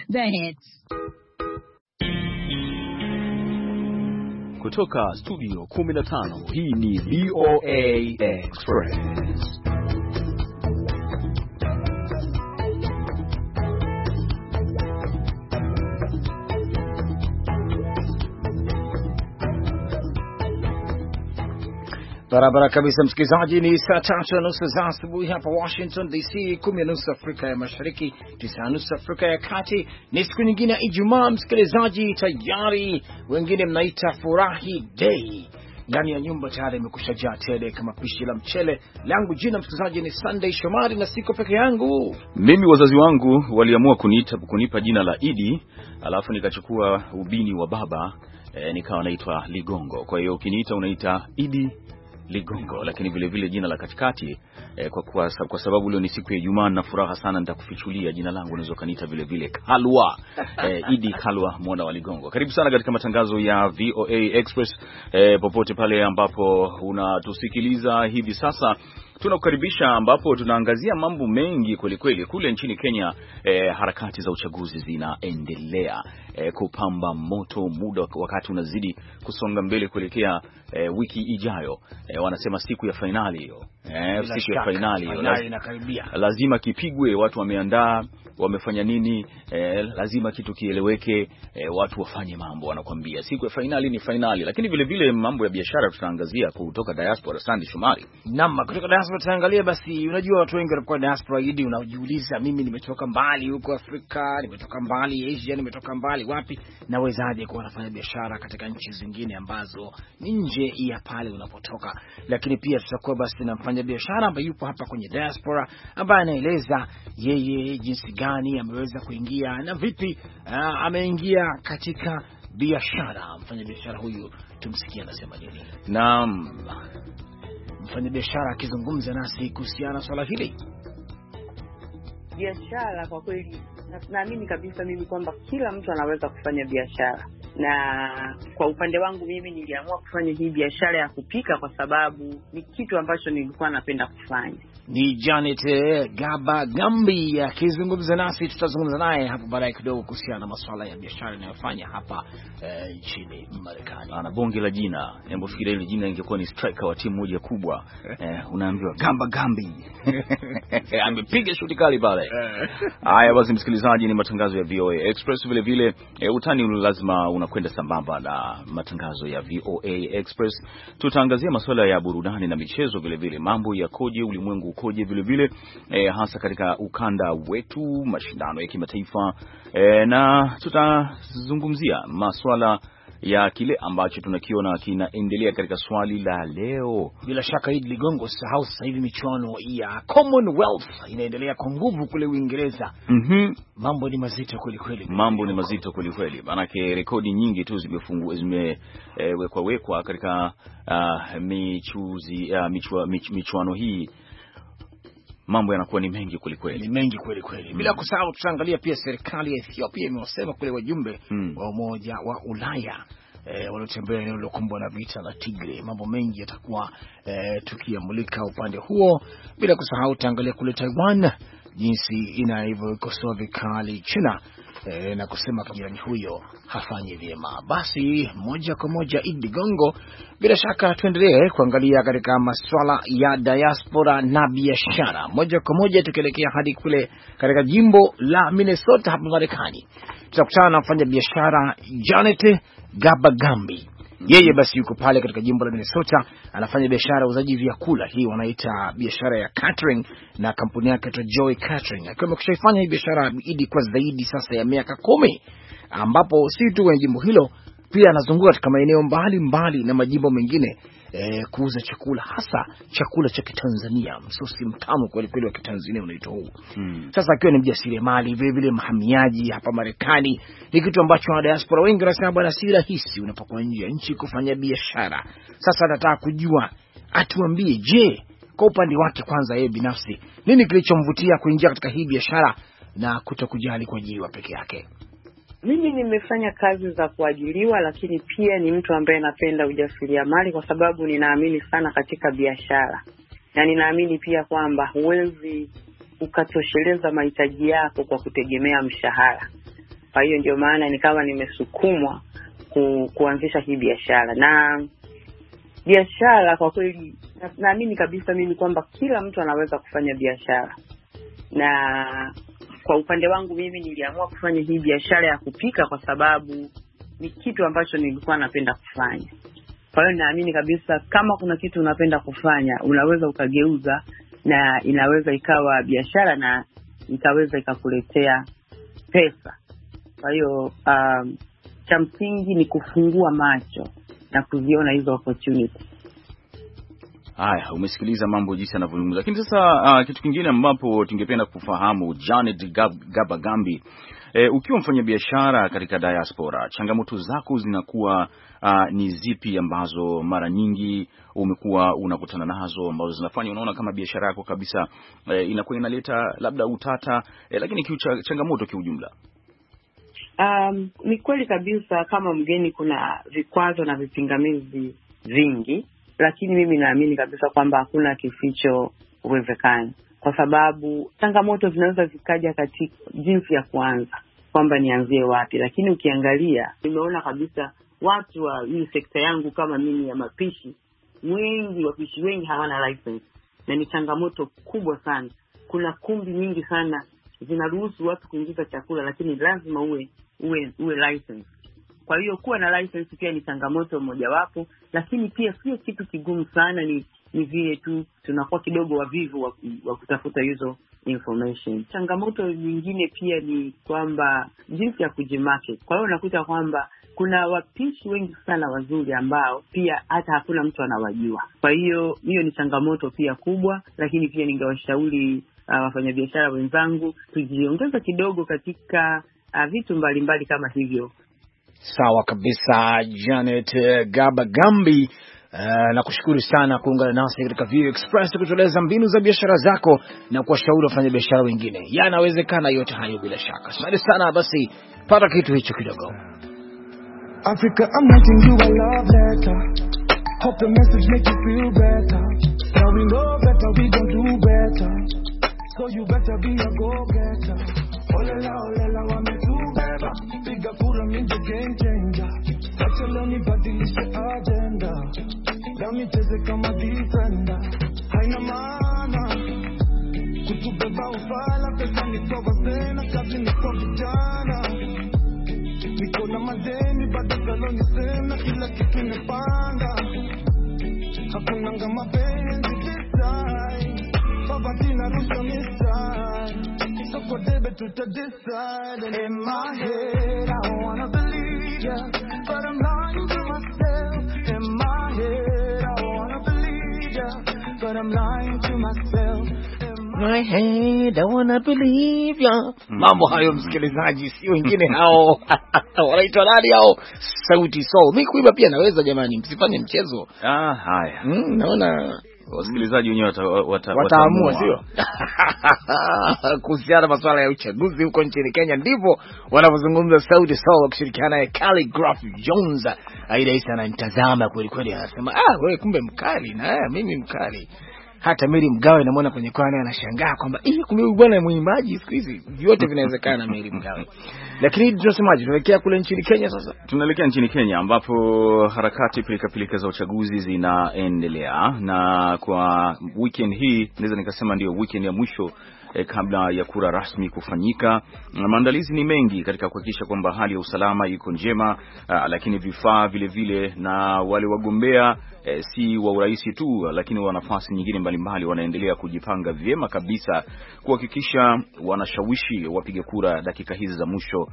The hits. Kutoka studio 15, hii ni VOA Express. Barabara kabisa msikilizaji, ni saa 3:30 za asubuhi hapa Washington DC, 10:30 Afrika ya Mashariki, 9:30 Afrika ya Kati. Ni siku nyingine ya Ijumaa msikilizaji, tayari wengine mnaita furahi day. Ndani ya nyumba tayari imekushajaa tele kama pishi la mchele. Langu jina msikilizaji ni Sunday Shomari na siko peke yangu. Mimi wazazi wangu waliamua kunipa jina la Idi, alafu nikachukua ubini wa baba, nikawa naitwa Ligongo. Kwa hiyo ukiniita unaita Idi Ligongo, lakini vile vile jina la katikati kwa sababu leo ni siku ya Ijumaa na furaha sana, nitakufichulia jina langu, unaweza kaniita vile vile Kalwa. Idi Kalwa mwana wa Ligongo. Karibu sana katika matangazo ya VOA Express popote pale ambapo unatusikiliza hivi sasa. Tunakukaribisha ambapo tunaangazia mambo mengi kweli kweli. Kule nchini Kenya harakati za uchaguzi zinaendelea kupamba moto, muda wakati unazidi kusonga mbele kuelekea wiki ijayo. Wanasema siku ya finali hiyo. Siku ya finali hiyo lazima kipigwe, watu wameandaa, wamefanya nini, lazima kitu kieleweke, watu wafanye mambo, wanakuambia siku ya finali ni finali. Lakini vile vile mambo ya biashara tutaangazia kutoka diaspora. Sandy Shomari. Naam, kutoka diaspora tutaangalia basi, unajua watu wengi wanakuwa diaspora hidi, unajiuliza mimi nimetoka mbali huko Afrika, nimetoka mbali Asia, nimetoka mbali wapi, nawezaje kuwa nafanya biashara katika nchi zingine ambazo ni nje ya pale unapotoka. Lakini pia tutakuwa basi na mfanya biashara ambaye yupo hapa kwenye diaspora ambaye anaeleza yeye jinsi gani ameweza kuingia na vipi ameingia katika biashara. Mfanya biashara huyu tumsikie anasema nini. Naam, mfanya biashara akizungumza nasi kuhusiana na swala hili. Biashara kwa kweli naamini kabisa mimi kwamba kila mtu anaweza kufanya biashara, na kwa upande wangu mimi niliamua kufanya hii biashara ya kupika kwa sababu ni kitu ambacho nilikuwa napenda kufanya. Ni Janet Gaba Gambi akizungumza nasi, tutazungumza naye hapo baadaye kidogo kuhusiana na masuala ya biashara anayofanya hapa nchini Marekani. Ana bonge la jina. Hebu fikiria ile jina ingekuwa ni striker wa timu moja kubwa. Unaambiwa Gamba Gambi. Amepiga shuti kali pale. Haya basi msikilizaji, ni matangazo ya VOA Express. Vile vile utani lazima unakwenda sambamba na matangazo ya VOA Express. Tutaangazia masuala ya burudani na michezo, vile vile mambo yakoje, ulimwengu ukoje, vile vile hasa katika ukanda wetu, mashindano ya kimataifa, na tutazungumzia masuala ya kile ambacho tunakiona kinaendelea katika swali la leo. Bila shaka Idi Ligongo, sahau sasa hivi michuano ya Commonwealth inaendelea kwa nguvu kule Uingereza. Mambo ni mazito kweli kweli. Mambo ni mazito kweli kweli. Maanake rekodi nyingi tu zimewekwa katika michuano hii. Mambo yanakuwa ni mengi kweli kweli. Ni mengi kweli kweli. Bila kusahau tutaangalia pia serikali ya Ethiopia imewasema kule wajumbe wa Umoja wa Ulaya waliotembea eneo lilokumbwa na vita la Tigray. Mambo mengi yatakuwa tukiamulika upande huo. Bila kusahau tutaangalia kule Taiwan jinsi inavyokosoa vikali China na kusema kijirani huyo hafanyi vyema. Basi moja kwa moja Idi Gongo, bila shaka tuendelee kuangalia katika masuala ya diaspora na biashara. Moja kwa moja tukielekea hadi kule katika jimbo la Minnesota hapa Marekani. Tutakutana na mfanya biashara Janet Gabagambi. Yeye basi yuko pale katika jimbo la Minnesota, anafanya biashara ya uzaji vyakula. Hii wanaita biashara ya catering, na kampuni yake inaitwa Joy Catering. Akiwa amekushafanya hii biashara Idi kwa zaidi sasa ya miaka 10, ambapo si tu kwenye jimbo hilo, pia anazunguka katika maeneo mbali na majimbo mengine kuuza chakula, hasa chakula cha Kitanzania, msosi mtamu kweli kweli wa Kitanzania unaitwa huu. Sasa akiwa ni mjasiriamali, vile vile mhamiaji hapa Marekani, ni kitu ambacho wa diaspora wengi wanasema bwana si rahisi unapokuwa nje ya nchi kufanya biashara. Sasa nataka kujua, atuambie, je, kwa upande wake kwanza yeye binafsi nini kilichomvutia kuingia katika hii biashara na kutokujali kuajiriwa peke yake? Mimi nimefanya kazi za kuajiriwa, lakini pia ni mtu ambaye napenda ujasiriamali kwa sababu ninaamini sana katika biashara. Na ninaamini pia kwamba huwezi ukatosheleza mahitaji yako kwa kutegemea mshahara. Kwa hiyo ndio maana nikawa nimesukumwa kuanzisha hii biashara. Na biashara kwa kweli naamini kabisa mimi kwamba kila mtu anaweza kufanya biashara. Na kwa upande wangu mimi niliamua kufanya hii biashara ya kupika kwa sababu ni kitu ambacho nilikuwa napenda kufanya. Kwa hiyo naamini kabisa kama kuna kitu unapenda kufanya, unaweza ukageuza na inaweza ikawa biashara na ikaweza ikakuletea pesa. Kwa hiyo cha msingi ni kufungua macho na kuziona hizo opportunity. Haya, umesikiliza mambo jinsi yanavyozungumza. Lakini sasa kitu kingine ambapo tungependa kufahamu, Janet Gaba-Gambi, ukiwa mfanyabiashara katika diaspora, changamoto zako zinakuwa ni zipi ambazo mara nyingi umekuwa unakutana nazo ambazo zinafanya unaona kama biashara yako kabisa inakuwa inaleta labda utata, lakini changamoto kiujumla? Ni kweli kabisa kama mgeni kuna vikwazo na vipingamizi vingi, lakini mimi naamini kabisa kwamba hakuna kificho uwezekani, kwa sababu changamoto zinaweza zikaja katika jinsi ya kuanza kwamba nianzie wapi. Lakini ukiangalia, nimeona kabisa watu wa hii sekta yangu kama mimi ya mapishi, wapishi wengi hawana license, na ni changamoto kubwa sana. Kuna kumbi nyingi sana zinaruhusu watu kuingiza chakula, lakini lazima uwe license. Kwa hiyo kuwa na license pia ni changamoto mojawapo, lakini pia sio kitu kigumu sana, ni vile tu tunakuwa kidogo wavivu wa kutafuta hizo information. Changamoto nyingine pia ni kwamba jinsi ya kujimarket. Kwa hiyo unakuta kwamba kuna wapishi wengi sana wazuri ambao pia hata hakuna mtu anawajua. Kwa hiyo ni changamoto pia kubwa, lakini pia ningewashauri wafanyabiashara wenzangu tujiongeze kidogo katika vitu mbalimbali kama hivyo. Sawa kabisa, Janet Gaba-Gambi. Nakushukuru sana kuungana nasi katika VOA Express kutueleza mbinu za biashara zako na kuwashauri wafanya biashara wengine. Yanawezekana yote hayo bila shaka. Asante sana, basi pata kitu hicho kidogo. Africa, I'm writing you a love letter. Hope the message make you feel better. Now we know better, we gon' do better. So you better be a go-getter. Olela wametubeba. Piga kura minje game changer. Sachaloni badilishe agenda. Leo nicheze kama defender. Haina maana kutubeba ufala. Pesa nitoka tena, kazi niko vijana. Niko na madeni bado galoni sema kila kitu nimepanga. Hakuna ngama penzi this time. Baba tina rusha misai. So for debe to decide. And in my head I wanna believe ya, but I'm lying to myself. In my head I wanna believe ya, but I'm lying to myself. My head I wanna believe ya. Mambo hayo msikilizaji, si wengine hao. Wanaitwa nani hao? Sauti Sol. Mimi kuimba pia naweza jamani, msifanye mchezo. Haya. Naona wasikilizaji wenyewe wataamua, sio? Kuhusiana na masuala ya uchaguzi huko nchini Kenya, ndivyo wanavyozungumza Sauti Sol wakishirikiana na Calligraph Jones. Aida Isa ananitazama kweli kweli, anasema wewe kumbe mkali, na mimi mkali. Hata Mary Mgawe namuona kwenye kwana anashangaa kwamba kumbe huyu bwana mwimbaji siku hizi vyote vinawezekana Mary Mgawe. Lakini tunasemaje, tunaelekea kule nchini Kenya sasa? Tunaelekea nchini Kenya ambapo harakati pilika za uchaguzi zinaendelea, na kwa weekend hii naweza nikasema ndio weekend ya mwisho kabla ya kura rasmi kufanyika. Maandalizi ni mengi katika kuhakikisha kwamba hali ya usalama iko njema, lakini vifaa vile vile na wale wagombea si wa urais tu, lakini wa nafasi nyingine mbalimbali wanaendelea kujipanga vyema kabisa kuhakikisha wanashawishi wapiga kura dakika hizi za mwisho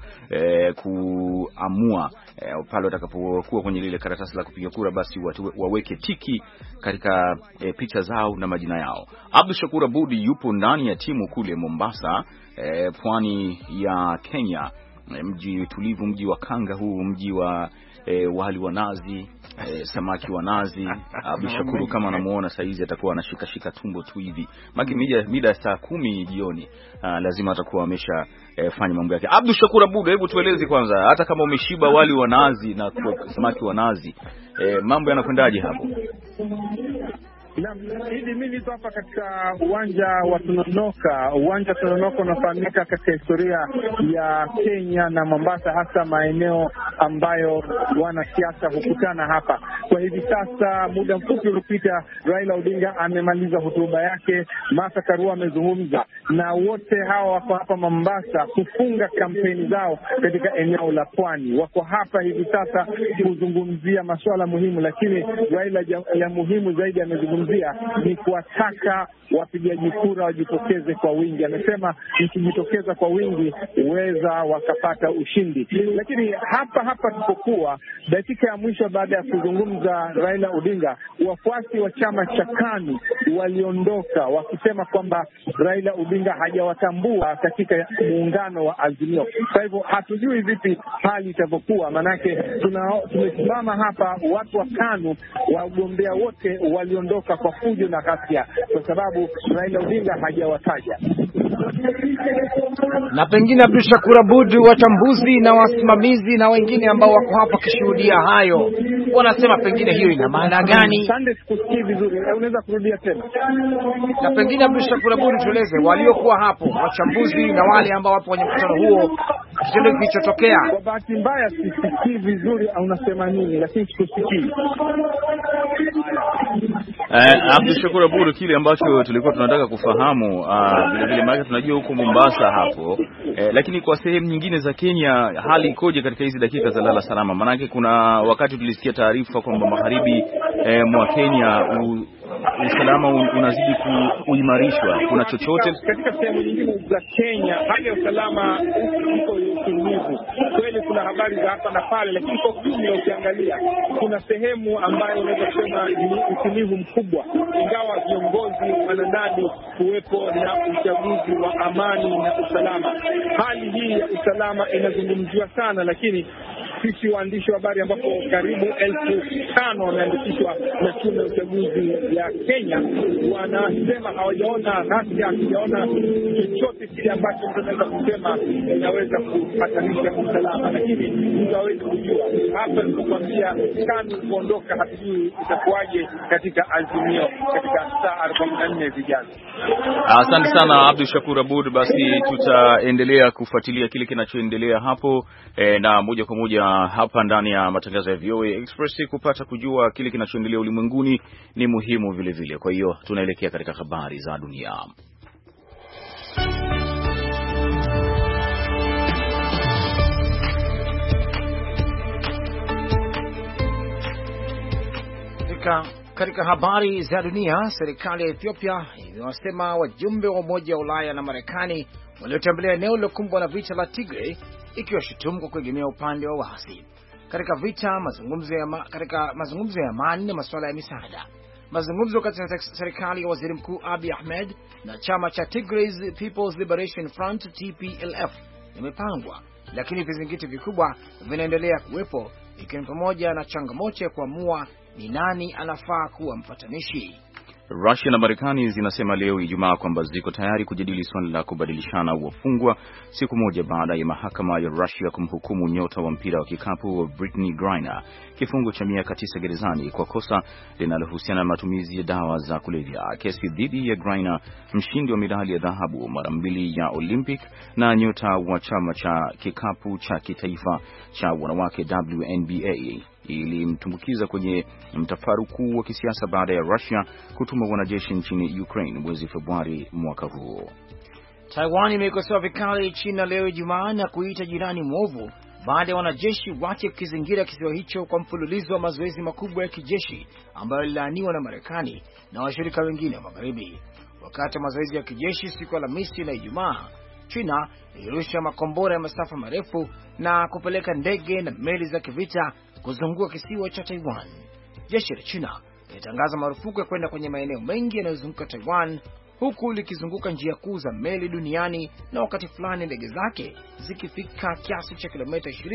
kuamua pale watakapokuwa kwenye lile karatasi la kupiga kura, basi waweke tiki katika picha zao na majina yao. Abdul Shakur Abudi yupo ndani ya timu kule Mombasa, pwani ya Kenya, mji tulivu, mji wa kanga huu, mji wa wali wa nazi, samaki wa nazi. Abdul Shakur kama anamuona saizi atakuwa anashika tumbo tu hivi. Maki mida saa 10 jioni lazima atakuwa amesha fanya mambo yake. Abdul Shakur Abudi, hebu tueleze kwanza, hata kama umeshiba wali wa nazi na samaki wa nazi, mambo yanakwendaje hapo? Na mimi niko hapa katika uwanja wa Tononoka. Uwanja wa Tononoka unafahamika katika historia ya Kenya na Mombasa, hasa maeneo ambayo wanasiasa hukutana hapa. Kwa hivi sasa, muda mfupi uliopita, Raila Odinga amemaliza hotuba yake, Martha Karua amezungumza, na wote hawa wako hapa Mombasa kufunga kampeni zao katika eneo la Pwani. Wako hapa hivi sasa kuzungumzia masuala muhimu, lakini Raila ya muhimu zaidi amezungumzia ni kuwataka wapigaji kura wajitokeze kwa wingi. Amesema mkijitokeza kwa wingi huweza wakapata ushindi. Lakini hapa tupokuwa dakika ya mwisho baada ya kuzungumza Raila Odinga, wafuasi wa chama cha KANU waliondoka wakisema kwamba Raila Odinga hajawatambua katika muungano wa Azimio. Kwa hivyo hatujui vipi hali itavyokuwa, manake tumesimama hapa, watu wa KANU wagombea wote waliondoka kwa fujo na ghasia kwa sababu Raila Odinga hajawataja. Na pengine Abdul Shakur Abud, wachambuzi na wasimamizi na wengine ambao wako hapa kishuhudia hayo, wanasema pengine hiyo ina maana gani? Sunday sikusikii vizuri, unaweza kurudia tena? Na pengine Abdul Shakur Abud, tueleze waliokuwa hapo, wachambuzi na wale ambao wapo kwenye mkutano huo, kitendo kilichotokea. Kwa bahati mbaya sisikii vizuri au unasema nini, lakini sikusikii. Abdul Shakur Abud, kile ambacho tulikuwa tunataka kufahamu vile vile, maana tunajua huko Mombasa hapo lakini kwa sehemu nyingine za Kenya hali ikoje katika hizi dakika za lala salama? Maana kuna wakati tulisikia taarifa kwamba magharibi mwa Kenya usalama unazidi kuimarishwa. Kuna chochote katika sehemu nyingine za Kenya? Hali ya usalama iko utulivu kweli, kuna habari za hapa na pale, lakini kwa ujumla ukiangalia kuna sehemu ambayo unaweza kusema ni utulivu mkubwa, ingawa viongozi wanadai kuwepo na uchaguzi wa amani na usalama. Hali hii ya usalama inazungumziwa sana, lakini sisi waandishi wa habari ambapo karibu 5,000 wameandikishwa na tume ya uchaguzi ya Kenya, wanasema hawajaona ghasia, hawajaona chochote kile ambacho tunaweza kusema inaweza kupatanisha usalama. Lakini tutaweza kujua hapa nilikwambia, KANU kuondoka, hatujui itakuwaje katika Azimio katika saa 44 zijazo. Asante sana Abdul Shakur Abud. Basi tutaendelea kufuatilia kile kinachoendelea hapo na moja kwa moja hapa ndani ya matangazo ya VOA Express. Kupata kujua kile kinachoendelea ulimwenguni ni muhimu vile vile. Kwa hiyo tunaelekea katika habari za dunia. Katika habari za dunia, serikali ya Ethiopia imewasema wajumbe wa Umoja wa Ulaya na Marekani waliotembelea eneo lilokumbwa na vita la Tigray, ikiwashutumu kwa kuegemea upande wa waasi. Katika mazungumzo ya amani na masuala ya misaada. Mazungumzo kati ya serikali ya Waziri Mkuu Abiy Ahmed na chama cha Tigray People's Liberation Front TPLF yamepangwa, lakini vizingiti vikubwa vinaendelea kuwepo, ikiwa ni pamoja na changamoto ya kuamua ni nani anafaa kuwa mpatanishi. Russia na Marekani zinasema leo Ijumaa kwamba ziko tayari kujadili swala la kubadilishana wafungwa, siku moja baada ya mahakama ya Russia kumhukumu nyota wa mpira wa kikapu Brittney Griner kifungo cha miaka 9 gerezani kwa kosa linalohusiana na matumizi ya dawa za kulevya. Kesi dhidi ya Griner, mshindi wa medali ya dhahabu mara 2 ya Olympic na nyota wa chama cha kikapu cha kitaifa cha wanawake WNBA, ilimtumbukiza kwenye mtafaruku wa kisiasa baada ya Russia kutuma wanajeshi nchini Ukraine mwezi Februari mwaka huu. Taiwan imekosoa vikali China leo Ijumaa na kuita jirani mwovu baada ya wanajeshi wake kukizingira kisiwa hicho kwa mfululizo wa mazoezi makubwa ya kijeshi ambayo yalilaaniwa na Marekani na washirika wengine wa Magharibi. Wakati wa mazoezi ya kijeshi siku ya Alhamisi na Ijumaa, China ilirusha makombora ya masafa marefu na kupeleka ndege na meli za kivita kuzunguka kisiwa cha Taiwan. Jeshi la China litangaza marufuku ya kwenda kwenye maeneo mengi yanayozunguka Taiwan, huku likizunguka njia kuu za meli duniani na wakati fulani ndege zake zikifika kiasi cha kilomita 20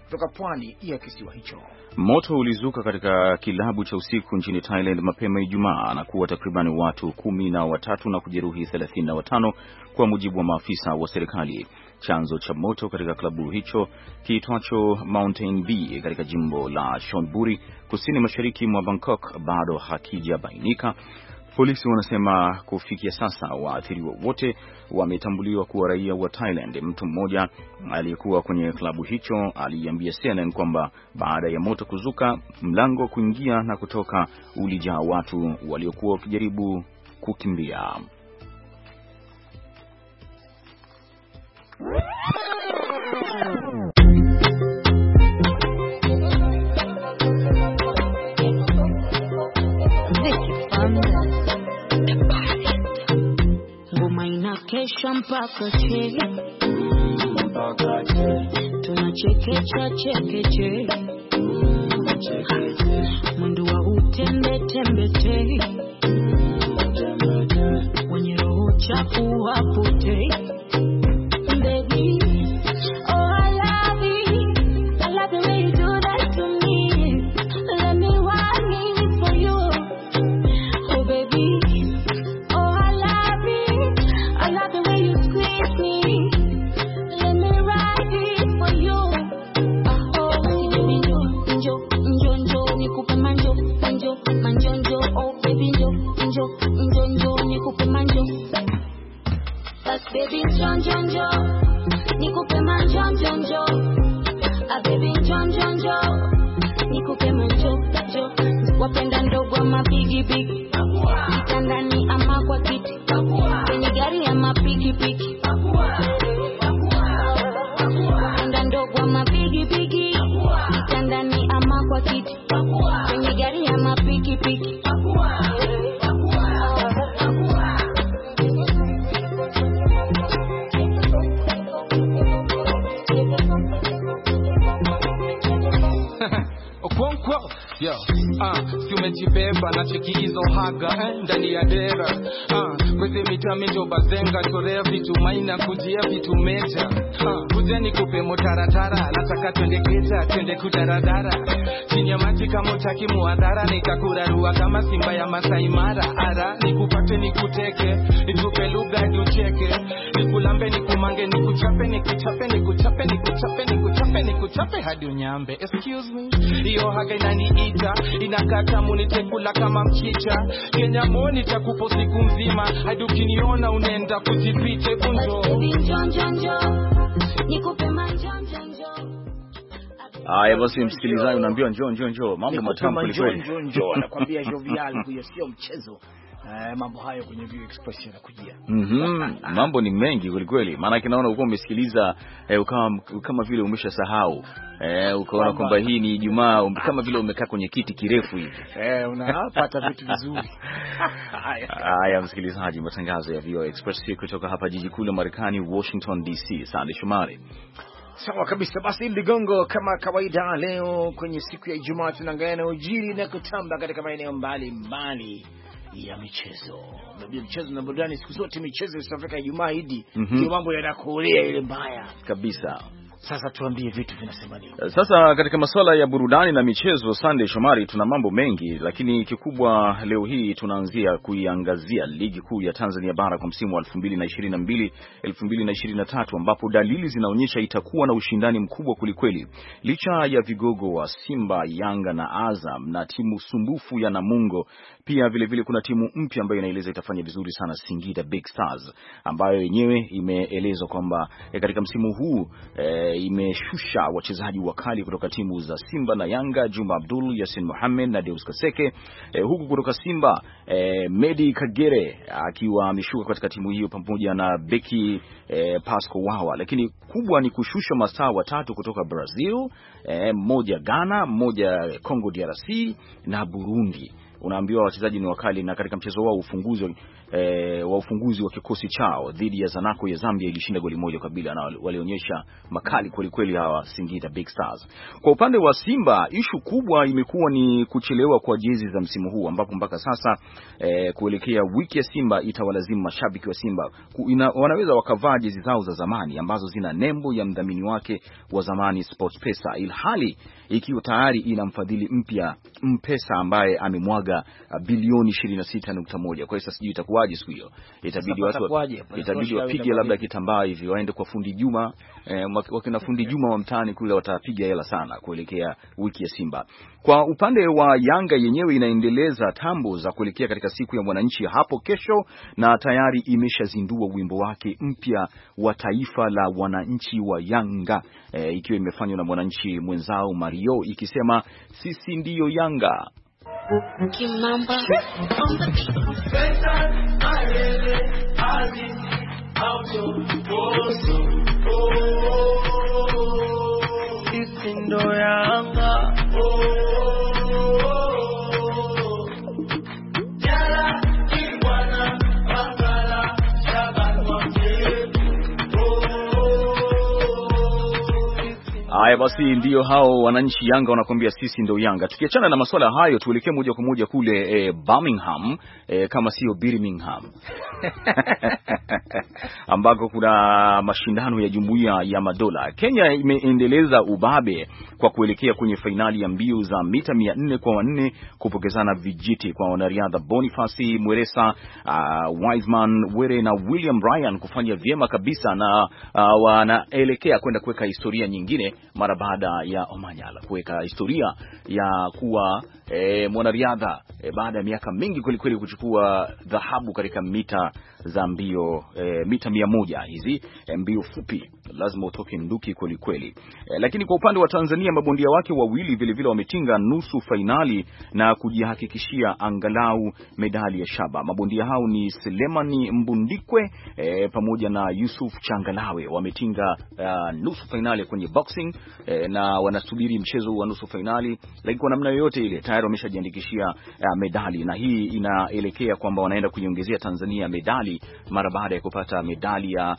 kutoka pwani ya kisiwa hicho. Moto ulizuka katika kilabu cha usiku nchini Thailand mapema Ijumaa na kuwa takriban watu 13 na kujeruhi 35 kwa mujibu wa maafisa wa serikali. Chanzo cha moto katika klabu hicho kiitwacho Mountain Bee katika jimbo la Chonburi kusini mashariki mwa Bangkok bado hakijabainika. Polisi wanasema kufikia sasa waathiriwa wote wametambuliwa kuwa raia wa Thailand. Mtu mmoja aliyekuwa kwenye klabu hicho aliambia CNN kwamba baada ya moto kuzuka, mlango kuingia na kutoka ulijaa watu waliokuwa wakijaribu kukimbia. Kesha mpaka che tunachekecha chekeche mwendo wa utembe tembe te wenye roho chafu wapote. Baby, oh I love the way you do that to me. Let me want it for you. Oh baby, oh I love the way you squeeze me. Let me ride it for you. Oh baby, njo nikupe manjo njo. Oh baby, njo nikupe manjo. But baby, njo nikupe manjo njo. Ah baby, njo nikupe manjo. Wapenda ndogo ama bigi bigi, kitandani ama kwa kiti, kwenye gari ama pikipiki. Wapenda ndogo ama bigi bigi, kitandani ama kwa kiti, kwenye gari ama pikipiki. Yo, si umejibeba na cheki hizo haga ndani ya dera. Kwezi mitami njo bazenga, torea vitu maina kujia vitu meja. Kujeni kupe motaratara, nataka twende keja, twende kudaradara. Chini ya maji kama utaki muadhara, nikakurarua kama simba ya Masai Mara. Ara, nikupate nikuteke, nitupe lugha ducheke. Nikulambe nikumange, nikuchape hadi unyambe. Excuse me, iyo haga inaniita, inakata munitekula kama mchicha. Kenya moni takupo siku mzima, hadi ukiniona unenda kujipiche kunjo. Haya basi, msikilizaji, unaambiwa njoo, mambo matamu kweli. Njoo anakuambia jovial, huyo sio mchezo. Mambo hayo kwenye View Express yanakujia. Mambo ni mengi kweli, maana kinaona uko umesikiliza kama vile umeshasahau. Ukaona kwamba hii ni Ijumaa, kama vile umekaa kwenye kiti kirefu hivi. Unapata vitu vizuri. Haya msikilizaji, matangazo ya View Express kutoka hapa jiji kuu la Marekani, Washington DC. Sande Shomari. Sawa kabisa. Basi Ligongo, kama kawaida leo kwenye siku ya Ijumaa tunaangalia ujiri na kutamba katika maeneo mbali ya michezo. Ndio michezo na burudani siku zote, michezo South Africa Ijumaa hidi ndio mambo yanakuolea ile mbaya kabisa. Sasa tuambie vitu vinasema nini? Sasa katika masuala ya burudani na michezo, Sunday Shomari, tuna mambo mengi, lakini kikubwa leo hii tunaanzia kuiangazia ligi kuu ya Tanzania bara kwa msimu wa 2022-2023 ambapo dalili zinaonyesha itakuwa na ushindani mkubwa kulikweli. Licha ya vigogo wa Simba, Yanga na Azam na timu sumbufu ya Namungo, pia vile kuna timu mpya ambayo inaeleza itafanya vizuri sana, Singida Big Stars, ambayo yenyewe imeelezwa kwamba katika msimu huu imeshusha wachezaji wakali kutoka timu za Simba na Yanga, Juma Abdul, Yasin Mohamed na Deus Kaseke. Huku kutoka Simba Medi Kagere akiwa ameshuka katika timu hiyo pamoja na beki Pasco Wawa. Lakini kubwa ni kushusha mastaa watatu kutoka Brazil, mmoja Ghana, mmoja Congo DRC na Burundi. Unaambiwa wachezaji ni wakali, na katika mchezo wao ufunguzi wa ufunguzi wa kikosi chao dhidi ya Zanaco ya Zambia ilishinda goli 1-0 na walionyesha makali kweli kweli hawa Singida Big Stars. Kwa upande wa Simba, ishu kubwa imekuwa ni kuchelewa kwa jezi za msimu huu, ambapo mpaka sasa kuelekea wiki ya Simba itawalazimu mashabiki wa Simba wanaweza wakavaa jezi zao za zamani ambazo zina nembo ya mdhamini wake wa zamani SportPesa, ilhali ikiwa tayari ina mfadhili mpya M-Pesa ambaye amemwaga bilioni 26.1. Kwa hiyo sijui itakuwaje siku hiyo. Itabidi wapige labda kitambaa hivi waende kwa fundi Juma, wakina fundi Juma wa mtaani kule watapiga hela sana kuelekea wiki ya Simba. Kwa upande wa Yanga yenyewe inaendeleza tambo za kuelekea katika siku ya mwananchi hapo kesho, na tayari imeshazindua wimbo wake mpya wa taifa la wananchi wa Yanga, ikiwa imefanywa na mwananchi mwenzao Mario, ikisema sisi ndiyo Yanga. Kimamba sisi ndo Yanga. Haya basi, ndio hao wananchi Yanga wanakuambia sisi ndio Yanga. Tukiachana na masuala hayo, tuelekee moja kwa moja kule Birmingham, kama sio Birmingham ambako kuna mashindano ya Jumuiya ya Madola. Kenya imeendeleza ubabe kwa kuelekea kwenye fainali ya mbio za mita 400 kwa 4 kupokezana vijiti kwa wanariadha Boniface Mweresa, Wiseman Were na William Ryan kufanya vyema kabisa, na wanaelekea kwenda kuweka historia nyingine mara baada ya Omanyala kuweka historia ya kuwa mwanariadha baada ya miaka mingi kweli kuchukua dhahabu katika mita za mbio mita 100 hizi mbio fupi, lazima utoke nduki kweli. Lakini kwa upande wa Tanzania, mabondia wake wawili vile wametinga nusu fainali na kujihakikishia angalau medali ya shaba. Mabondia hao ni Selemani Mbundikwe pamoja na Yusuf Changalawe, wametinga nusu fainali kwenye boxing na wanasubiri mchezo wa nusu fainali, lakini kwa namna yoyote ile tayari wameshajiandikishia medali, na hii inaelekea kwamba wanaenda kuiongezea Tanzania medali mara baada ya kupata medali ya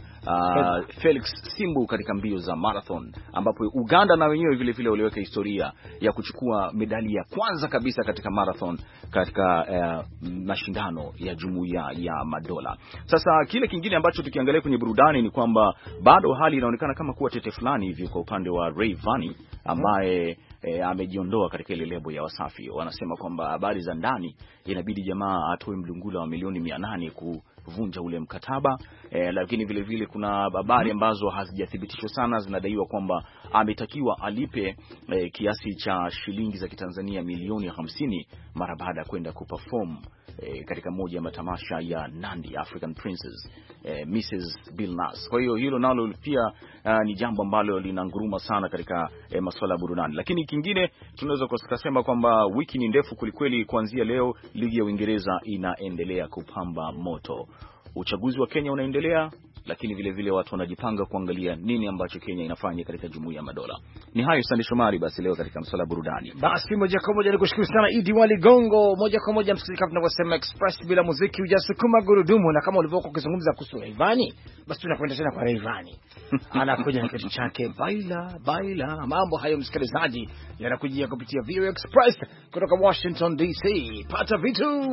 Felix Simbu katika mbio za marathon, ambapo Uganda na wenyewe vile waliweka historia ya kuchukua medali ya kwanza kabisa katika marathon katika mashindano ya Jumuiya ya Madola. Sasa kile kingine ambacho tukiangalia kwenye burudani ni kwamba bado hali inaonekana kama kuwa tete fulani hivi kwa upande wa Rayvanny ambaye amejiondoa katika ile lebo ya Wasafi. Wanasema kwamba habari za ndani inabidi jamaa atoe mlungula wa milioni 800 kuvunja ule mkataba, lakini vile kuna habari ambazo hazijathibitishwa sana zinadaiwa kwamba ametakiwa alipe kiasi cha shilingi za Kitanzania milioni 50 mara baada ya kwenda kuperform katika moja ya matamasha ya Nandi African Princess Mrs. Billnass. Kwa hiyo hilo nalo pia ni jambo ambalo linanguruma sana katika masuala ya burudani. Lakini kingine tunaweza kusema kwamba wiki ni ndefu kulikweli. Kuanzia leo ligi ya Uingereza inaendelea kupamba moto. Uchaguzi wa Kenya unaendelea, lakini vile watu wanajipanga kuangalia nini ambacho Kenya inafanya katika Jumuiya ya Madola. Ni hayo Sande Shomari basi leo katika masuala ya burudani. Basi moja kwa moja nikushukuru sana Idi Wali Gongo. Moja kwa moja msikilizaji, tunavyosema express bila muziki hujasukuma gurudumu, na kama ulivyokuwa ukizungumza kuhusu Rayvanny, basi tunakwenda tena kwa Rayvanny. Anakuja na kitu chake baila. Mambo hayo msikilizaji yanakujia kupitia VOA Express kutoka Washington DC. Pata vitu.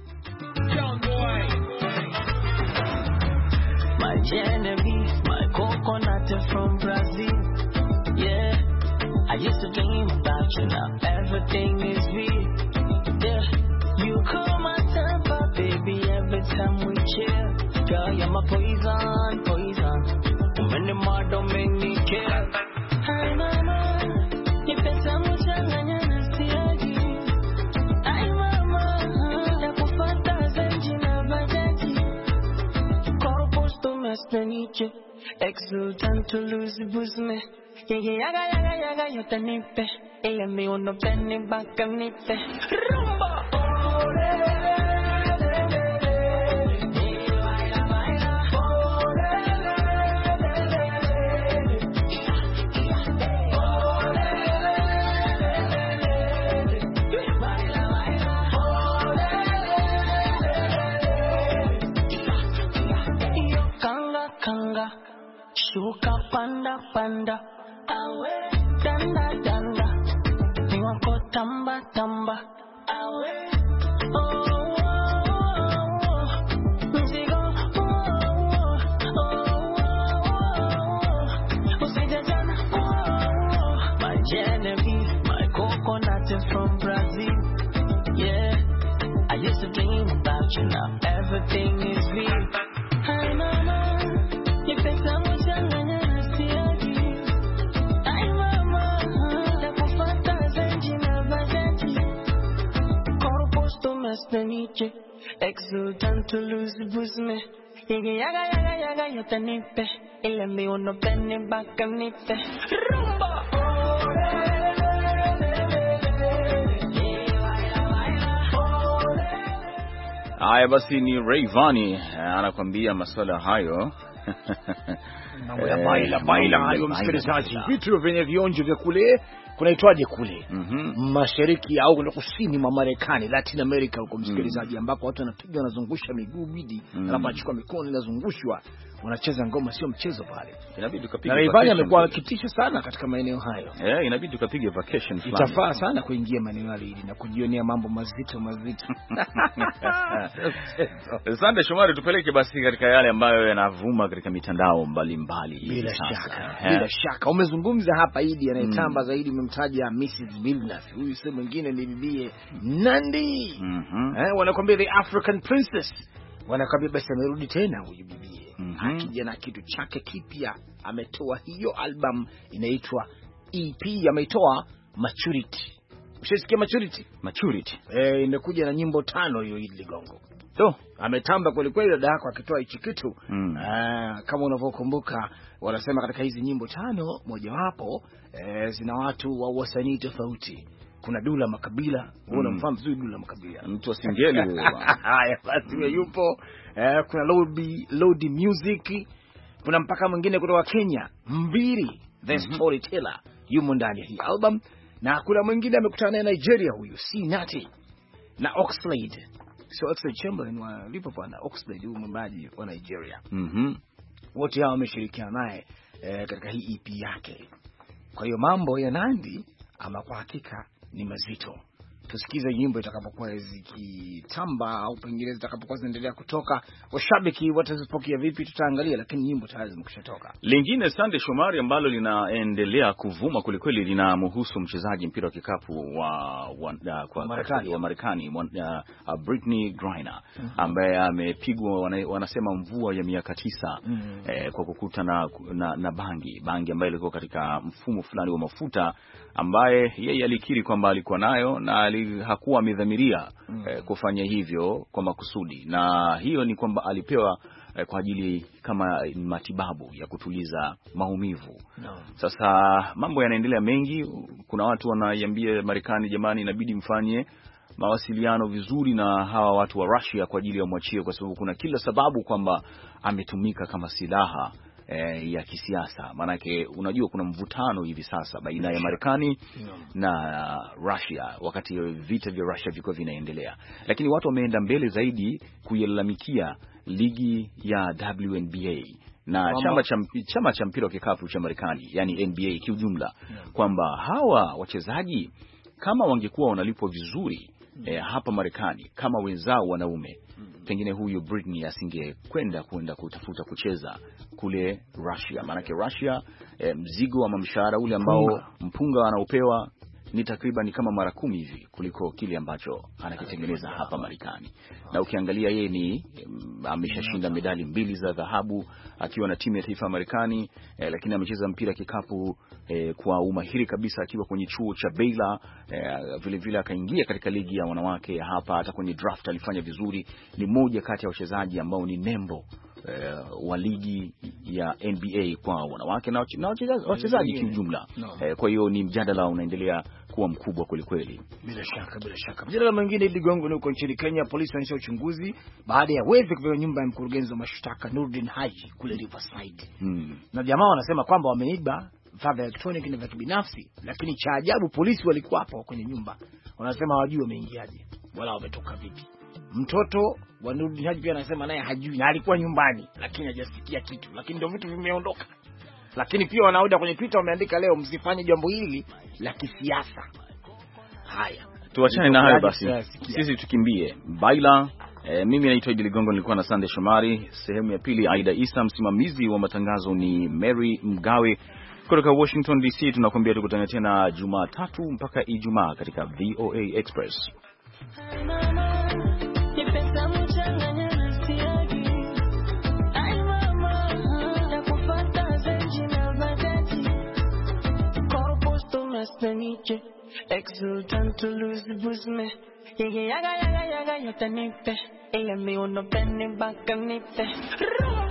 My Genevieve, my coconut from Brazil. Yeah, I used to dream about you, now everything is real. Yeah, you cool my temper, baby, every time we chill. Girl, you're my poison. When the mud don't make me care. Hi mama, you better mchanganya na siagi. Hi mama, nakufata zenji na bajaji. Niche, exultant to lose the business. Yaga, yo te nipe. Ella me uno penny back and nipe. Rumba! panda panda. Awe danda danda. Ni wako tamba tamba. Awe oh. From Brazil, yeah. I used to dream about you, now everything is real. Hi mama, you think I'm a changanya siagi. Hi mama, nakufata zenji na bajaji. Corpus to mesteniche, exultant to lose busme. Yaga yaga yaga yotanipe, ile mi uno penny baka nipe. Rumba. Haya basi, ni Rayvanny anakuambia masuala hayo. Mambo ya baila hayo, msikilizaji. Vitu vyenye vionjo vya kule kunaitwaje kule mashariki au kusini mwa Marekani, Latin America huko, msikilizaji, ambako watu wanapiga wanazungusha miguu bidi, alafu achukua mikono inazungushwa, wanacheza ngoma, sio mchezo pale. Inabidi ukapige. Rayvanny amekuwa akitisha sana katika maeneo hayo. Inabidi ukapige vacation fulani. Itafaa sana kuingia maeneo yale ili na kujionea mambo mazito. Asante Shomari, tupeleke basi katika yale ambayo yanavuma katika mitandao mbalimbali. Bila shaka umezungumza hapa Idi anayetamba zaidi, umemtaja Mrs. Billnass. Huyu si mwingine ni bibie Nandy. Wanakuambia the African Princess. Wanakuambia basi amerudi tena huyu bibie. Akija na kitu chake kipya, ametoa hiyo album inaitwa EP, ameitoa Maturity. Ushasikia Maturity? Imekuja na nyimbo 5 hiyo Idi Ligongo. Ametamba kweli kweli dada yako akitoa hichi kitu. Kama unavyokumbuka, wanasema katika hizi nyimbo 5 mojawapo zina watu wa wasanii tofauti. Kuna Dula Makabila, unamfahamu vizuri Dula Makabila, mtu wa Singeli huyo. Haya basi yupo. Kuna Lodi Music, kuna mpaka mwingine kutoka Kenya, Mbiri the Storyteller yumo ndani ya hii album, na kuna mwingine amekutana naye Nigeria, huyu Sinati na Oxlade. So Oxlade Chamberlain wa Liverpool na Oxlade huyu mwimbaji wa Nigeria. Wote hao wameshirikiana naye katika hii EP yake. Kwa hiyo mambo ya Nandy ama kwa hakika ni mazito. Tusikize nyimbo itakapokuwa zikitamba au pengine zitakapokuwa zinaendelea kutoka. Washabiki watazipokea vipi tutaangalia, lakini nyimbo tayari zimekushatoka. Lingine Sunday Shomari ambalo linaendelea kuvuma kulikweli linamhusu mchezaji mpira wa kikapu wa Marekani Brittney Griner ambaye amepigwa wanasema mvua ya miaka 9 kwa kukuta na bangi ambayo ilikuwa katika mfumo fulani wa mafuta ambaye yeye alikiri kwamba alikuwa nayo na hakuwa amedhamiria kufanya hivyo kwa makusudi, na hiyo ni kwamba alipewa kwa ajili kama matibabu ya kutuliza maumivu. Sasa mambo yanaendelea mengi. Kuna watu wanaiambia Marekani, jamani, inabidi mfanye mawasiliano vizuri na hawa watu wa Russia kwa ajili ya mwachie, kwa sababu kuna kila sababu kwamba ametumika kama silaha ya kisiasa. Maanake unajua kuna mvutano hivi sasa baina ya Marekani na Russia wakati vita vya Russia viko vinaendelea, lakini watu wameenda mbele zaidi kuyalalamikia ligi ya WNBA na chama cha mpira wa kikapu cha Marekani, yani NBA kiujumla, kwamba hawa wachezaji kama wangekuwa wanalipwa vizuri hapa Marekani kama wenzao wanaume, pengine huyu Britney asingekwenda kutafuta kucheza kule Russia. Maanake Russia mzigo wa mshahara ule ambao mpunga anaopewa ni takriban kama mara 10 hivi kuliko kile ambacho anakitengeneza hapa Marekani. Na ukiangalia yeye ni ameshashinda medali 2 za dhahabu akiwa na timu ya taifa ya Marekani, lakini amecheza mpira kikapu kwa umahiri kabisa akiwa kwenye chuo cha Baylor. Vile vile akaingia katika ligi ya wanawake hapa, hata kwenye draft alifanya vizuri. Ni mmoja kati ya wachezaji ambao ni nembo wa ligi ya NBA kwa wanawake na wachezaji kiujumla. Kwa hiyo ni mjadala unaendelea kuwa mkubwa kweli kweli. Bila shaka. Mjadala mwingine Ligongo ni huko nchini Kenya. Polisi wanaanza uchunguzi baada ya wevi kupewa nyumba ya mkurugenzi wa mashtaka Nurdin Haji kule Riverside. Na jamaa wanasema kwamba wameiba vifaa vya electronic na vya kibinafsi, lakini cha ajabu polisi walikuwa hapo kwenye nyumba. Wanasema hawajui wameingiaje wala wametoka vipi. Mtoto wa Nurdin Haji pia anasema naye hajui na alikuwa nyumbani lakini hajasikia kitu, lakini ndio vitu vimeondoka. Lakini pia wanaoda kwenye Twitter wameandika leo, msifanye jambo hili la kisiasa. Haya, tuachane na hayo basi, sisi tukimbie Baila. Mimi naitwa Idi Ligongo, nilikuwa na Sande Shomari. Sehemu ya pili Aida Isa, msimamizi wa matangazo ni Mary Mgawe. Kutoka Washington DC tunakuambia tukutane tena Jumatatu mpaka Ijumaa katika VOA Express. Exultant to lose the boost me. Yaga yaga yaga yaga yotanipe. Ella me uno pene baka nipe.